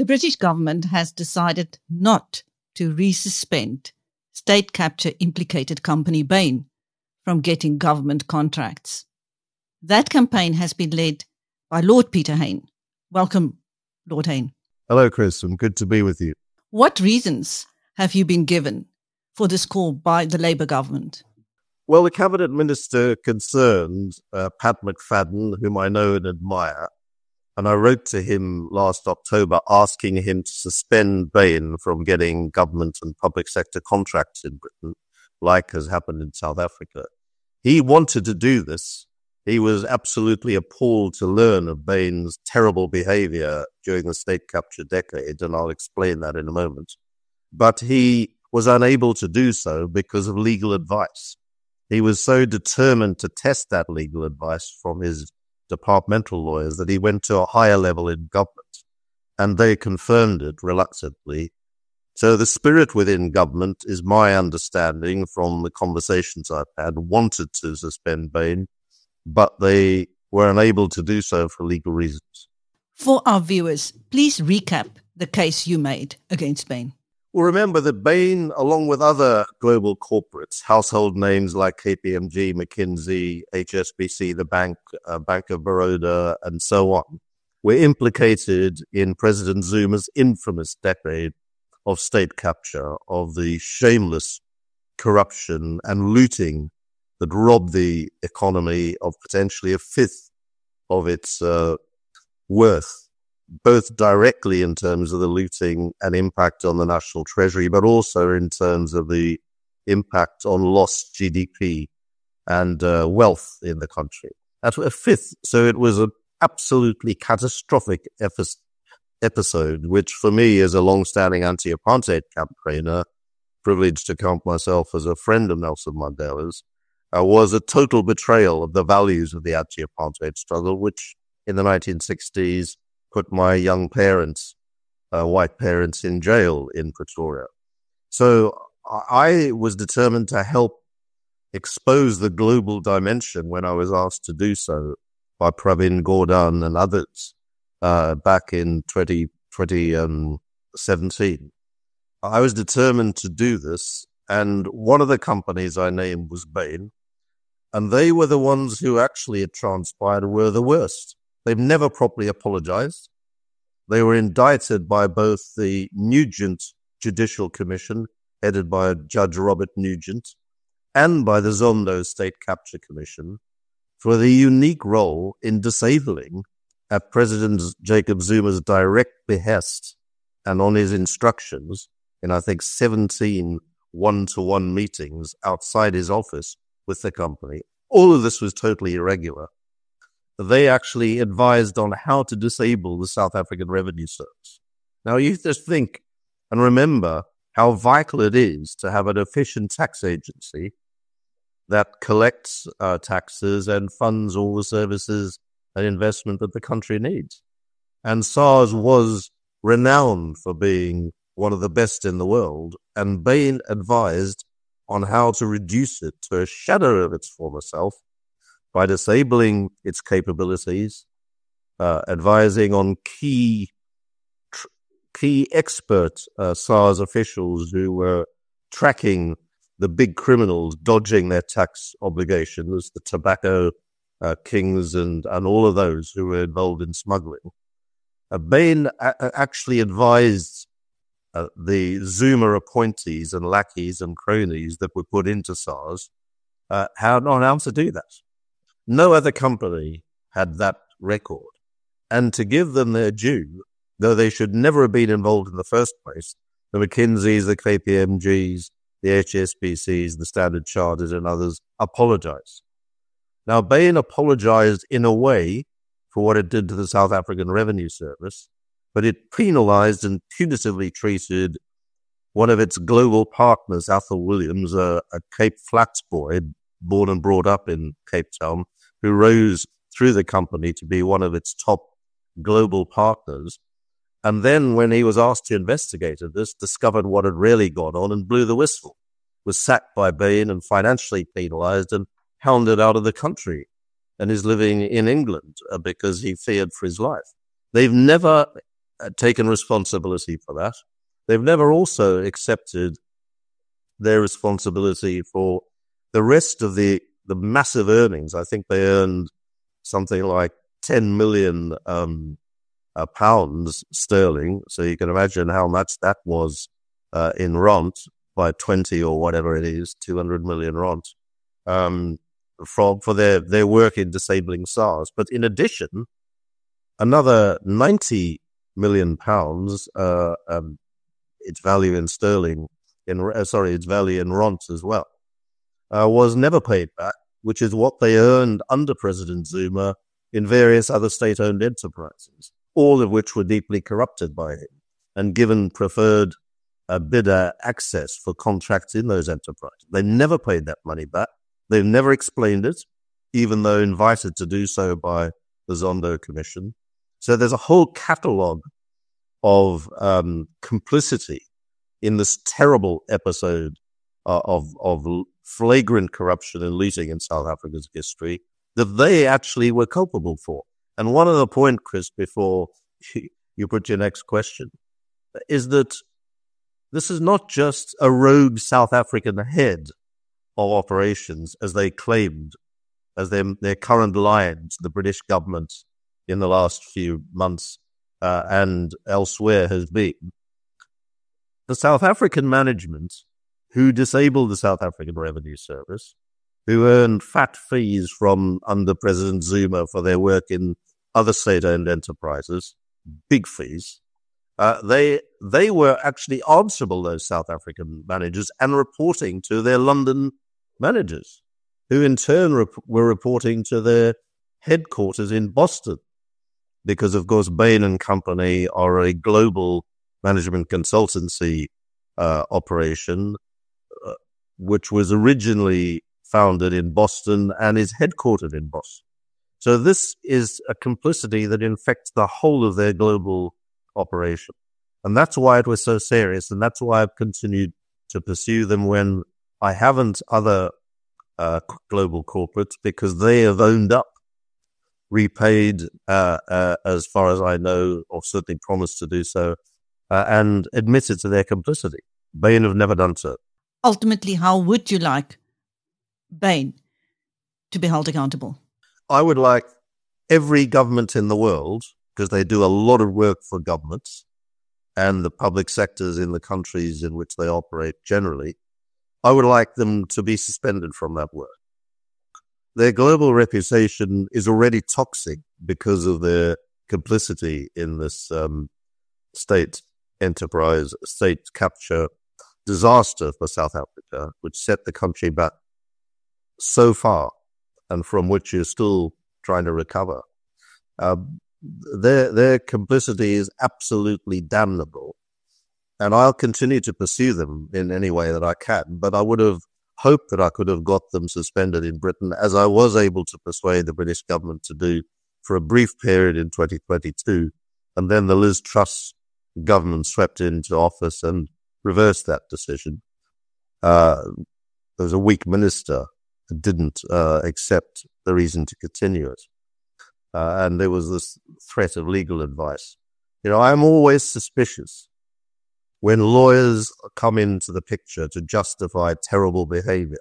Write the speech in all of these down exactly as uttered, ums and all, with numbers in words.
The British government has decided not to resuspend state capture implicated company Bain from getting government contracts. That campaign has been led by Lord Peter Hain. Welcome, Lord Hain. Hello, Chris, and good to be with you. What reasons have you been given for this call by the Labour government? Well, the cabinet minister concerned, uh, Pat McFadden, whom I know and admire, and I wrote to him last October asking him to suspend Bain from getting government and public sector contracts in Britain, like has happened in South Africa. He wanted to do this. He was absolutely appalled to learn of Bain's terrible behavior during the state capture decade, and I'll explain that in a moment. But he was unable to do so because of legal advice. He was so determined to test that legal advice from his departmental lawyers that he went to a higher level in government, and they confirmed it reluctantly. So the spirit within government, is my understanding from the conversations I've had, wanted to suspend Bain, but they were unable to do so for legal reasons. For our viewers, please recap the case you made against Bain. Well, remember that Bain, along with other global corporates, household names like K P M G, McKinsey, H S B C, the Bank, uh, Bank of Baroda, and so on, were implicated in President Zuma's infamous decade of state capture, of the shameless corruption and looting that robbed the economy of potentially a fifth of its uh, worth, both directly in terms of the looting and impact on the national treasury, but also in terms of the impact on lost G D P and uh, wealth in the country. That's a fifth. So it was an absolutely catastrophic episode. episode, which for me, as a long-standing anti-apartheid campaigner, privileged to count myself as a friend of Nelson Mandela's, uh, was a total betrayal of the values of the anti-apartheid struggle, which in the nineteen sixties put my young parents, uh, white parents, in jail in Pretoria. So I was determined to help expose the global dimension when I was asked to do so by Pravin Gordhan and others. Uh, back in twenty seventeen. I was determined to do this, and one of the companies I named was Bain, and they were the ones who actually, it transpired, were the worst. They've never properly apologized. They were indicted by both the Nugent Judicial Commission, headed by Judge Robert Nugent, and by the Zondo State Capture Commission, for the unique role in disabling, at President Jacob Zuma's direct behest and on his instructions, in I think seventeen one-to-one meetings outside his office with the company. All of this was totally irregular. They actually advised on how to disable the South African Revenue Service. Now, you just think and remember how vital it is to have an efficient tax agency that collects uh, taxes and funds all the services and investment that the country needs. And SARS was renowned for being one of the best in the world, and Bain advised on how to reduce it to a shadow of its former self by disabling its capabilities, uh, advising on key tr- key expert uh, SARS officials who were tracking the big criminals dodging their tax obligations, the tobacco Uh, kings and, and all of those who were involved in smuggling. Uh, Bain a- actually advised uh, the Zuma appointees and lackeys and cronies that were put into SARS uh, how, on how to do that. No other company had that record. And to give them their due, though they should never have been involved in the first place, the McKinseys, the K P M Gs, the H S B Cs, the Standard Chartered and others apologized. Now, Bain apologized in a way for what it did to the South African Revenue Service, but it penalized and punitively treated one of its global partners, Athol Williams, a, a Cape Flats boy, born and brought up in Cape Town, who rose through the company to be one of its top global partners. And then when he was asked to investigate this, discovered what had really gone on and blew the whistle, was sacked by Bain and financially penalized and hounded out of the country, and is living in England uh, because he feared for his life. They've never taken responsibility for that. They've never also accepted their responsibility for the rest of the, the massive earnings. I think they earned something like ten million um, uh, pounds sterling. So you can imagine how much that was uh, in rand by twenty or whatever it is, two hundred million rand, um, from, for their, their work in disabling SARS. But in addition, another ninety million pounds, uh, um, its value in sterling, in uh, sorry, its value in rand as well, uh, was never paid back, which is what they earned under President Zuma in various other state-owned enterprises, all of which were deeply corrupted by him and given preferred uh, bidder access for contracts in those enterprises. They never paid that money back. They've never explained it, even though invited to do so by the Zondo Commission. So there's a whole catalogue of um, complicity in this terrible episode uh, of, of flagrant corruption and looting in South Africa's history that they actually were culpable for. And one other point, Chris, before you put your next question, is that this is not just a rogue South African head of operations, as they claimed, as their, their current line to the British government in the last few months uh, and elsewhere has been. The South African management who disabled the South African Revenue Service, who earned fat fees from under President Zuma for their work in other state-owned enterprises, big fees, uh, they they were actually answerable, those South African managers, and reporting to their London managers, who in turn rep- were reporting to their headquarters in Boston, because, of course, Bain and Company are a global management consultancy uh, operation, uh, which was originally founded in Boston and is headquartered in Boston. So this is a complicity that infects the whole of their global operation. And that's why it was so serious, and that's why I've continued to pursue them when I haven't other uh, global corporates, because they have owned up, repaid, uh, uh, as far as I know, or certainly promised to do so, uh, and admitted to their complicity. Bain have never done so. Ultimately, how would you like Bain to be held accountable? I would like every government in the world, because they do a lot of work for governments and the public sectors in the countries in which they operate generally, I would like them to be suspended from that work. Their global reputation is already toxic because of their complicity in this um, state enterprise, state capture disaster for South Africa, which set the country back so far and from which you're still trying to recover. Um, their, their complicity is absolutely damnable. And I'll continue to pursue them in any way that I can. But I would have hoped that I could have got them suspended in Britain, as I was able to persuade the British government to do for a brief period in twenty twenty-two. And then the Liz Truss government swept into office and reversed that decision. Uh, there was a weak minister who didn't uh, accept the reason to continue it. Uh, and there was this threat of legal advice. You know, I'm always suspicious when lawyers come into the picture to justify terrible behavior,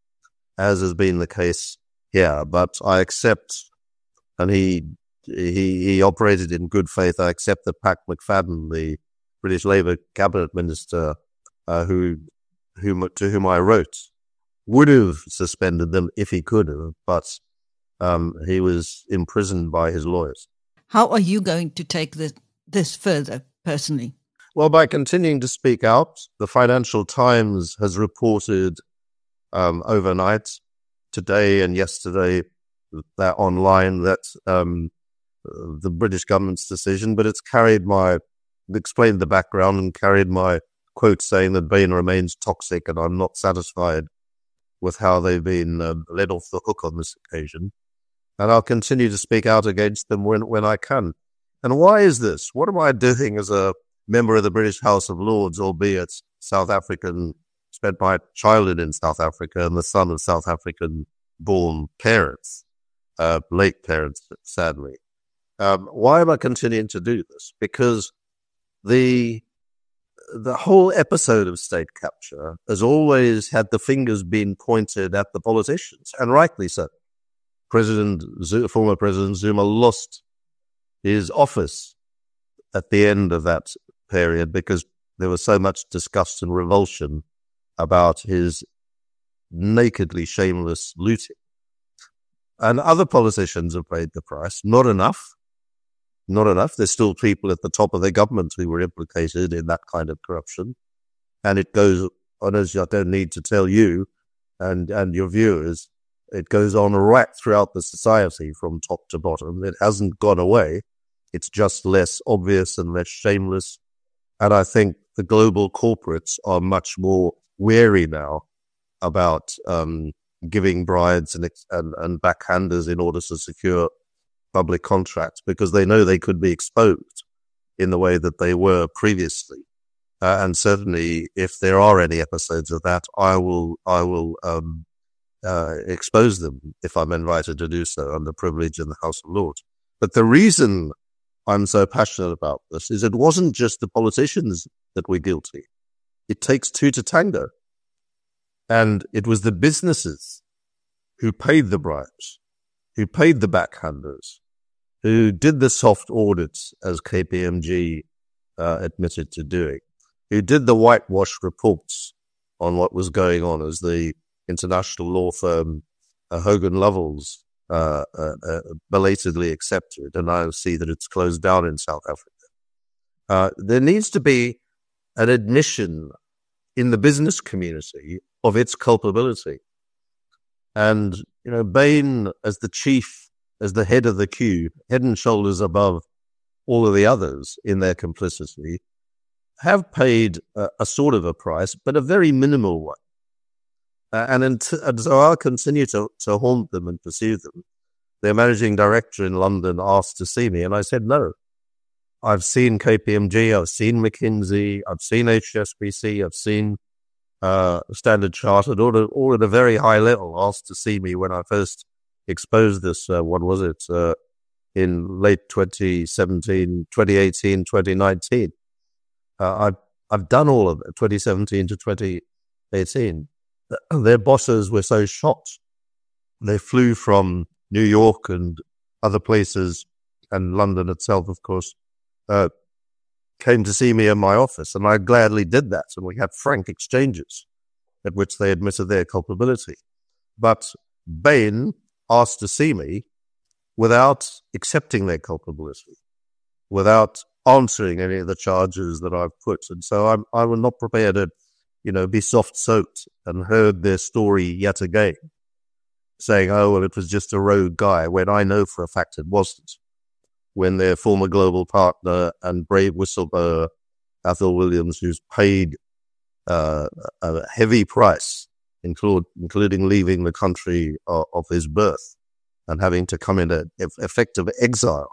as has been the case here. But I accept, and he he he operated in good faith, I accept that Pat McFadden, the British Labour cabinet minister, uh, who whom to whom I wrote, would have suspended them if he could have, but um, he was imprisoned by his lawyers. How are you going to take this, this further, personally? Well, by continuing to speak out. The Financial Times has reported um, overnight, today and yesterday, that online, that um, the British government's decision, but it's carried my, explained the background and carried my quote saying that Bain remains toxic and I'm not satisfied with how they've been uh, let off the hook on this occasion. And I'll continue to speak out against them when, when I can. And why is this? What am I doing as a member of the British House of Lords, albeit South African, spent my childhood in South Africa and the son of South African-born parents, uh, late parents, sadly. Um, why am I continuing to do this? Because the the whole episode of state capture has always had the fingers being pointed at the politicians, and rightly so. President, former President Zuma lost his office at the end of that period because there was so much disgust and revulsion about his nakedly shameless looting. And other politicians have paid the price. Not enough. Not enough. There's still people at the top of their government who were implicated in that kind of corruption. And it goes on, as I don't need to tell you and, and your viewers, it goes on right throughout the society from top to bottom. It hasn't gone away. It's just less obvious and less shameless. And I think the global corporates are much more wary now about um, giving bribes and, and, and backhanders in order to secure public contracts, because they know they could be exposed in the way that they were previously. Uh, and certainly, if there are any episodes of that, I will I will um, uh, expose them if I'm invited to do so under privilege in the House of Lords. But the reason I'm so passionate about this is it wasn't just the politicians that were guilty. It takes two to tango. And it was the businesses who paid the bribes, who paid the backhanders, who did the soft audits, as K P M G uh, admitted to doing, who did the whitewash reports on what was going on, as the international law firm uh, Hogan Lovells uh, uh, uh, belatedly accepted, and I see that it's closed down in South Africa. Uh, there needs to be an admission in the business community of its culpability. And, you know, Bain, as the chief, as the head of the queue, head and shoulders above all of the others in their complicity, have paid a, a sort of a price, but a very minimal one. Uh, and, int- and so I'll continue to, to haunt them and pursue them. Their managing director in London asked to see me, and I said no. I've seen K P M G, I've seen McKinsey, I've seen H S B C, I've seen uh, Standard Chartered, all at, all at a very high level, asked to see me when I first exposed this, uh, what was it, uh, in late twenty seventeen, twenty eighteen, twenty nineteen. Uh, I've, I've done all of it, twenty seventeen to twenty eighteen. Their bosses were so shocked. They flew from New York and other places, and London itself, of course, uh, came to see me in my office, and I gladly did that. And we had frank exchanges at which they admitted their culpability. But Bain asked to see me without accepting their culpability, without answering any of the charges that I've put. And so I'm, I was not prepared to, you know, be soft-soaked and heard their story yet again, saying, oh, well, it was just a rogue guy, when I know for a fact it wasn't. When their former global partner and brave whistleblower, Athol Williams, who's paid uh, a heavy price, include, including leaving the country of, of his birth and having to come into effective exile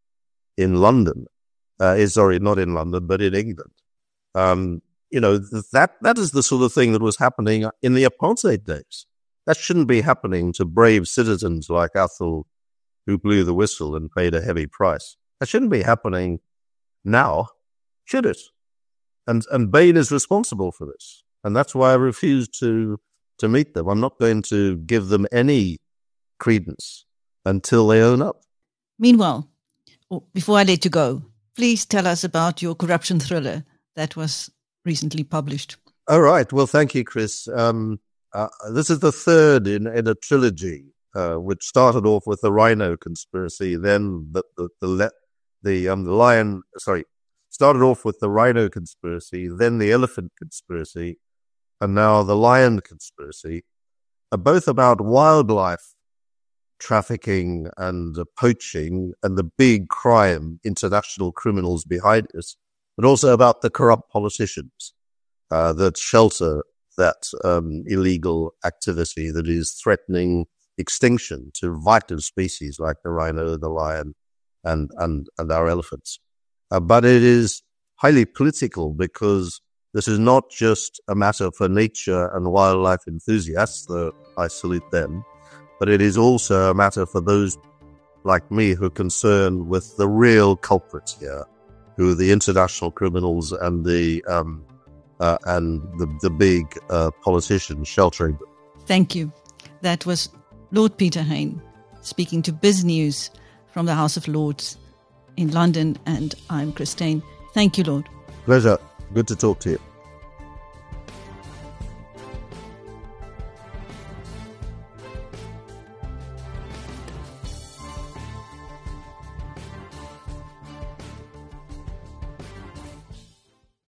in London, uh, is, sorry, not in London, but in England. Um, you know, that that is the sort of thing that was happening in the apartheid days. That shouldn't be happening to brave citizens like Athol, who blew the whistle and paid a heavy price. That shouldn't be happening now, should it? And and Bain is responsible for this. And that's why I refuse to to meet them. I'm not going to give them any credence until they own up. Meanwhile, before I let you go, please tell us about your corruption thriller that was recently published. All right. Well, thank you, Chris. Um, uh, this is the third in, in a trilogy, uh, which started off with the Rhino conspiracy, then the the the, the um the lion. Sorry, started off with the Rhino conspiracy, then the elephant conspiracy, and now the lion conspiracy. Are both about wildlife trafficking and uh, poaching and the big crime, international criminals behind it, but also about the corrupt politicians uh, that shelter that um, illegal activity that is threatening extinction to vital species like the rhino, the lion, and and, and our elephants. Uh, but it is highly political, because this is not just a matter for nature and wildlife enthusiasts, though I salute them, but it is also a matter for those like me who are concerned with the real culprits here, who are the international criminals and the um, uh, and the, the big uh, politicians sheltering them. Thank you. That was Lord Peter Hain speaking to Biz News from the House of Lords in London, and I'm Christine. Thank you, Lord. Pleasure. Good to talk to you.